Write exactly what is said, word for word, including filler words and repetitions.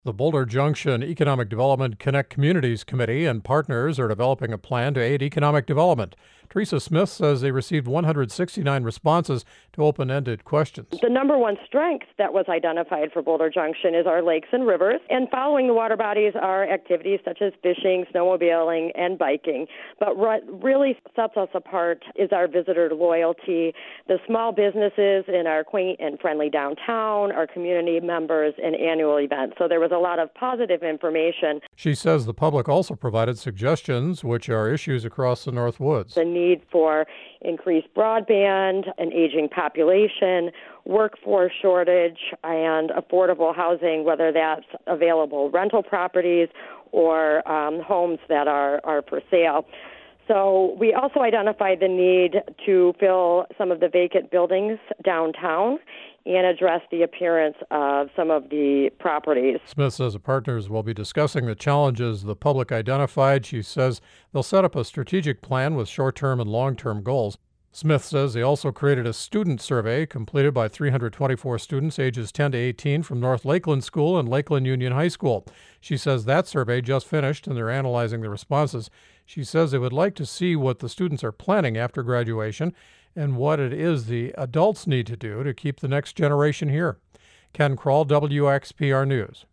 The Boulder Junction Economic Development Connect Communities Committee and partners are developing a plan to aid economic development. Teresa Smith says they received one hundred sixty-nine responses to open-ended questions. The number one strength that was identified for Boulder Junction is our lakes and rivers, and following the water bodies are activities such as fishing, snowmobiling, and biking. But what really sets us apart is our visitor loyalty, the small businesses in our quaint and friendly downtown, our community members, and annual events. So there was a lot of positive information. She says the public also provided suggestions, which are issues across the North Woods. The need for increased broadband, an aging population, workforce shortage, and affordable housing, whether that's available rental properties or um, homes that are, are for sale. So we also identified the need to fill some of the vacant buildings downtown and address the appearance of some of the properties. Smith says the partners will be discussing the challenges the public identified. She says they'll set up a strategic plan with short-term and long-term goals. Smith says they also created a student survey completed by three hundred twenty-four students ages ten to eighteen from North Lakeland School and Lakeland Union High School. She says that survey just finished and they're analyzing the responses. She says they would like to see what the students are planning after graduation and what it is the adults need to do to keep the next generation here. Ken Kroll, W X P R News.